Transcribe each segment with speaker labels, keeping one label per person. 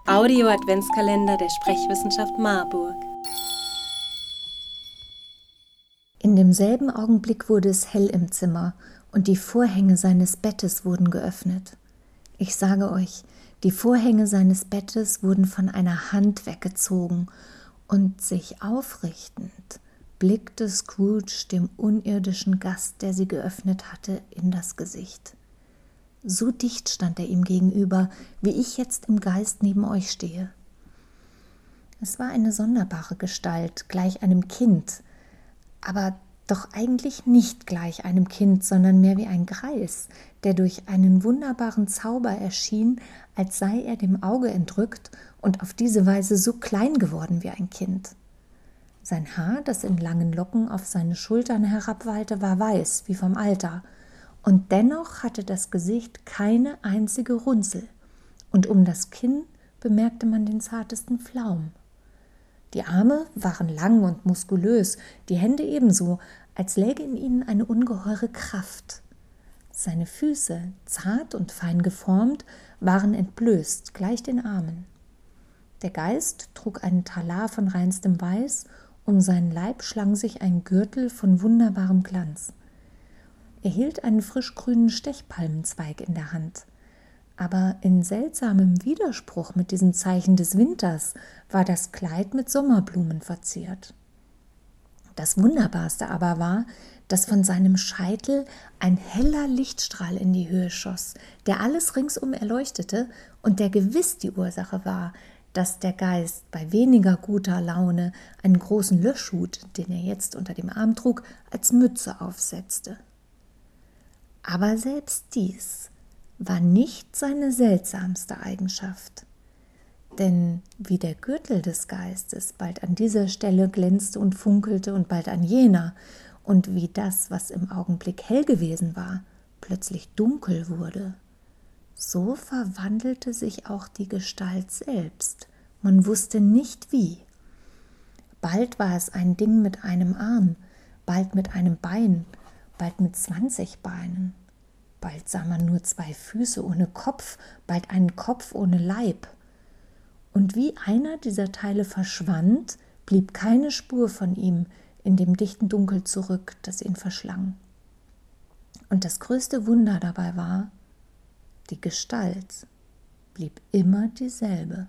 Speaker 1: Audio-Adventskalender der Sprechwissenschaft Marburg.
Speaker 2: In demselben Augenblick wurde es hell im Zimmer und die Vorhänge seines Bettes wurden geöffnet. Ich sage euch, die Vorhänge seines Bettes wurden von einer Hand weggezogen und sich aufrichtend blickte Scrooge dem unirdischen Gast, der sie geöffnet hatte, in das Gesicht. So dicht stand er ihm gegenüber, wie ich jetzt im Geist neben euch stehe. Es war eine sonderbare Gestalt, gleich einem Kind, aber doch eigentlich nicht gleich einem Kind, sondern mehr wie ein Greis, der durch einen wunderbaren Zauber erschien, als sei er dem Auge entrückt und auf diese Weise so klein geworden wie ein Kind. Sein Haar, das in langen Locken auf seine Schultern herabwallte, war weiß wie vom Alter, und dennoch hatte das Gesicht keine einzige Runzel, und um das Kinn bemerkte man den zartesten Flaum. Die Arme waren lang und muskulös, die Hände ebenso, als läge in ihnen eine ungeheure Kraft. Seine Füße, zart und fein geformt, waren entblößt, gleich den Armen. Der Geist trug einen Talar von reinstem Weiß, um seinen Leib schlang sich ein Gürtel von wunderbarem Glanz. Er hielt einen frischgrünen Stechpalmenzweig in der Hand. Aber in seltsamem Widerspruch mit diesem Zeichen des Winters war das Kleid mit Sommerblumen verziert. Das Wunderbarste aber war, dass von seinem Scheitel ein heller Lichtstrahl in die Höhe schoss, der alles ringsum erleuchtete und der gewiss die Ursache war, dass der Geist bei weniger guter Laune einen großen Löschhut, den er jetzt unter dem Arm trug, als Mütze aufsetzte. Aber selbst dies war nicht seine seltsamste Eigenschaft. Denn wie der Gürtel des Geistes bald an dieser Stelle glänzte und funkelte und bald an jener, und wie das, was im Augenblick hell gewesen war, plötzlich dunkel wurde, so verwandelte sich auch die Gestalt selbst. Man wusste nicht wie. Bald war es ein Ding mit einem Arm, bald mit einem Bein, bald mit 20 Beinen. Bald sah man nur 2 Füße ohne Kopf, bald einen Kopf ohne Leib. Und wie einer dieser Teile verschwand, blieb keine Spur von ihm in dem dichten Dunkel zurück, das ihn verschlang. Und das größte Wunder dabei war, die Gestalt blieb immer dieselbe.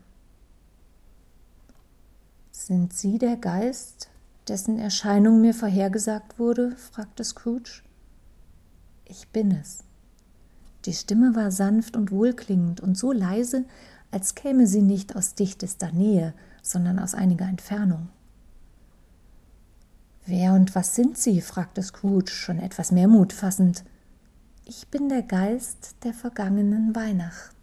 Speaker 2: »Sind Sie der Geist, dessen Erscheinung mir vorhergesagt wurde?« fragte Scrooge. »Ich bin es.« Die Stimme war sanft und wohlklingend und so leise, als käme sie nicht aus dichtester Nähe, sondern aus einiger Entfernung. »Wer und was sind Sie?« fragte Scrooge, schon etwas mehr Mut fassend. »Ich bin der Geist der vergangenen Weihnacht.«